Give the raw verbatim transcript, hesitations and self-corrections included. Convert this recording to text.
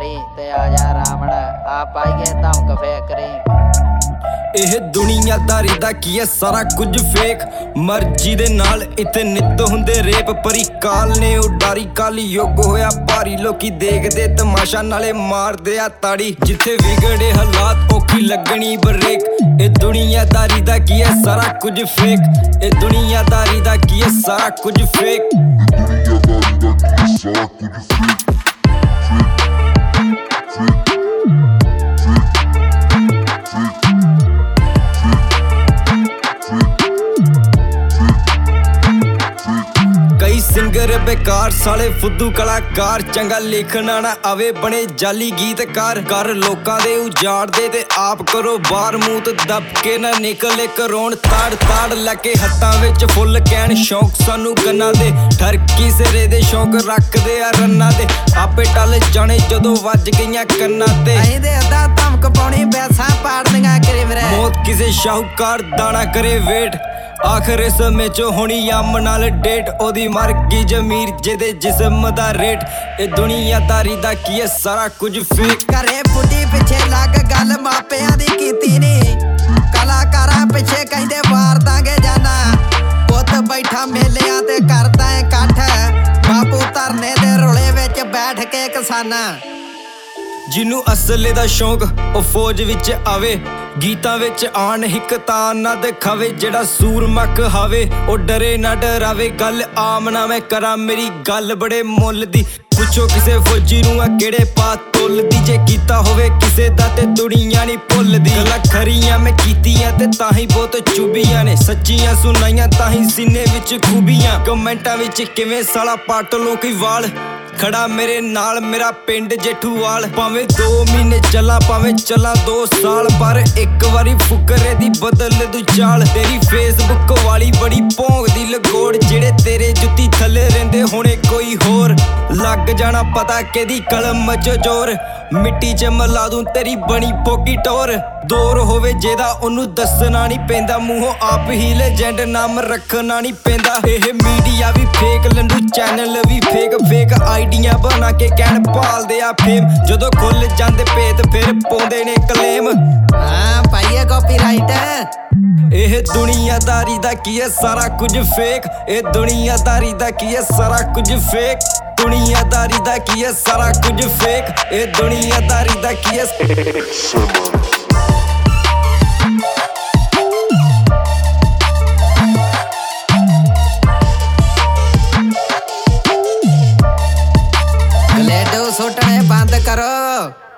करी ते आजा रावण आप पाइए धमक फेकरी। ਇਹ ਦੁਨੀਆਦਾਰੀ ਦਾ ਕੀ ਹੈ ਸਾਰਾ ਕੁਝ ਫੇਕ ਮਰਜ਼ੀ ਦੇ ਨਾਲ ਇੱਥੇ ਨਿੱਤ ਹੁੰਦੇ ਰੇਪ ਪਰੀ ਕਾਲ ਨੇ ਉਡਾਰੀ ਕਾਲੀ ਯੁੱਗ ਹੋਇਆ ਭਾਰੀ ਲੋਕੀ ਦੇਖਦੇ ਤਮਾਸ਼ਾ ਨਾਲੇ ਮਾਰਦੇ ਆ ਤਾੜੀ ਜਿੱਥੇ ਵਿਗੜੇ ਹਾਲਾਤ ਔਖੀ ਲੱਗਣੀ ਬਰੇਕ। ਇਹ ਦੁਨੀਆਦਾਰੀ ਦਾ ਕੀ ਹੈ ਸਾਰਾ ਕੁਝ ਫੇਕ ਇਹ ਦੁਨੀਆਦਾਰੀ ਦਾ ਕੀ ਹੈ ਸਾਰਾ ਕੁਝ ਫੇਕ ਸਾਰਾ ਕੁਝ ਫੇਕ। कई सिंगर बेकार साले फुद्दू कलाकार चंगा लिखना ना आवे बने जाली गीतकार कर लोकां दे उजाड़दे ते आप करो बार मूत दब के ना निकले करोड़ ताड़ ताड़ लैके हत्थां विच फुल कैन शौक सानू गन्ना दे ठरकी सिरे दे शौक रखदे आ रन्ना दे आपे टल जाने जदों वज गईयां कन्नां ते अहीं दे अद्धा धमक पाउणी बैसां पाड़दियां करे मेरे मौत किसे शाहूकार दाना करे वेट आखिर समय च होनी यम नाल डेट ओदी मर गई जमीर जेदे जिस्म दा रेट ए दुनियादारी दा की है सारा कुछ फेक। घरे बुढ़ी पिछे लग गल मापियां दी कीती नी कलाकारां पिछे कहंदे वार दांगे जाना पुत बैठा मेलियां ते करदा है कट्ठ बापू धरने दे रोले विच बैठ के किसाना। जिन्नू असले दा शौक ओ फौज विच आवे गीतां विच आन हिक तां ना दिखावे जेड़ा सूरमा कहावे ओ डरे ना डरावे गल आम ना मैं करा मेरी गल बड़े मुੱਲ दी पुछो किसे फौजी नू आ केड़े पा तुलदी जे कीता होवे किसे दा ते दुनिया नहीं भुलदी गल्लां खरियां मैं कीतियां ते ताहीं बहुत चुभियां ने सच्चियां सुनाइयां ताहीं सीने विच खूबियां कमेंटां विच किवें साला पट लो कोई वाल खड़ा मेरे नाल मेरा पिंड जेठूवाल भावें दो महीने चला भावें चला दो साल पर एक वारी फुकरे दी बदल दू चाल तेरी फेसबुक वाली बड़ी भोंग दी लगोड़ जेड़े तेरे जुत्ती थले रेंदे होने कोई होर लग जाना पता केदी कलम च जोर मिट्टी च मला दूं तेरी बनी पोकी टोर दौर होवे जेदा ओनू दसना नहीं पैंदा मूहों आप ही लेजेंड नाम रखना नहीं पैंदा। एह मीडिया भी फेक लंडू चैनल भी फेक फेक आईडियां बना के कैन भालदे आ फेम जदों खुल जांदे पेत फिर पाउंदे ने क्लेम। हां पाइए कॉपीराइट एह दुनियादारी दा की है सारा कुछ फेक ए दुनियादारी दा की है सारा कुछ फेक दुनियादारी दा की है सारा कुछ फेक ए दुनियादारी दा की है। गलेडू सुटने बंद करो।